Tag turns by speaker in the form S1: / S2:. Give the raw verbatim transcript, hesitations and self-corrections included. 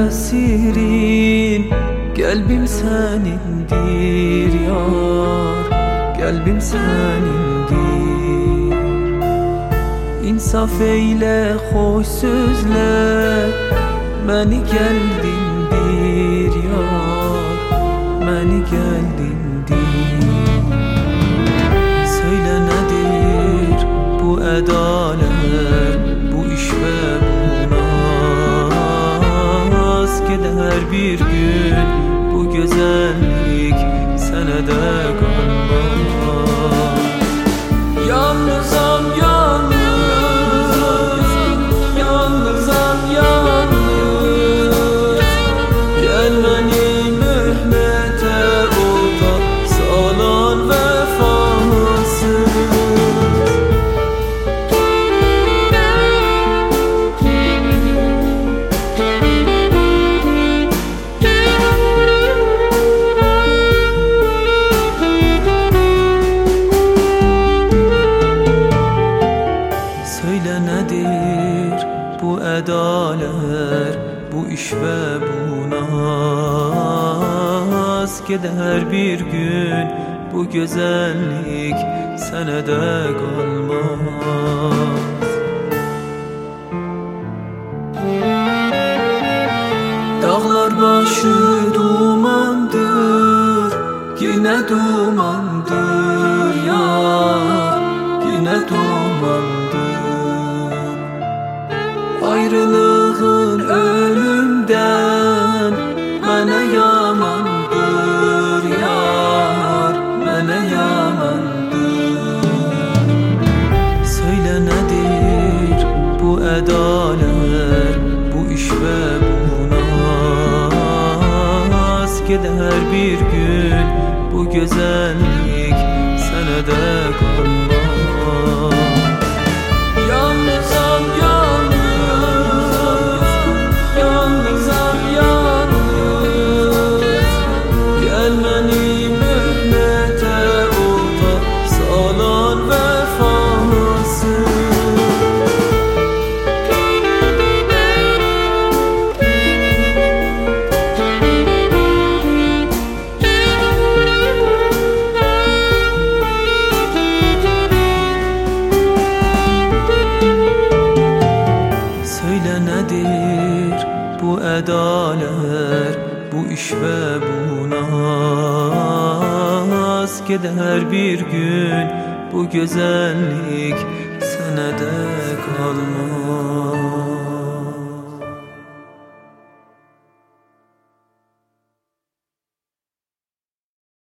S1: esirin, kalbim senindir yar, kalbim senindir. İnsaf eyle, hoş sözle, beni geldindir yar, beni geldindir. Söyle nedir bu edaler, bu iş ve bu naz, gider bir gün bu güzellik senede kalmaz. Yalnızam yalnız, yalnızam yalnız, gel beni mühnete orta salan vefasız. Söyle nedir bu edaler, bu iş ve bu naz, gider bir gün bu güzellik senede kalmaz. Dağlar başı dumandır, yine dumandır yar, yine dumandır. Ayrılığın ölümden mənə yamandır yar, mənə yamandır. Söyle nedir bu edaler, bu iş ve bu naz, gider bir gün bu güzellik senede kalmaz. Yalnızam yalnız, yalnızam yalnız, gel beni mühnete orta salan vefasız. Söyle nedir bu edaler, bu iş ve bu naz, gider bir gün bu güzellik senede kalmaz.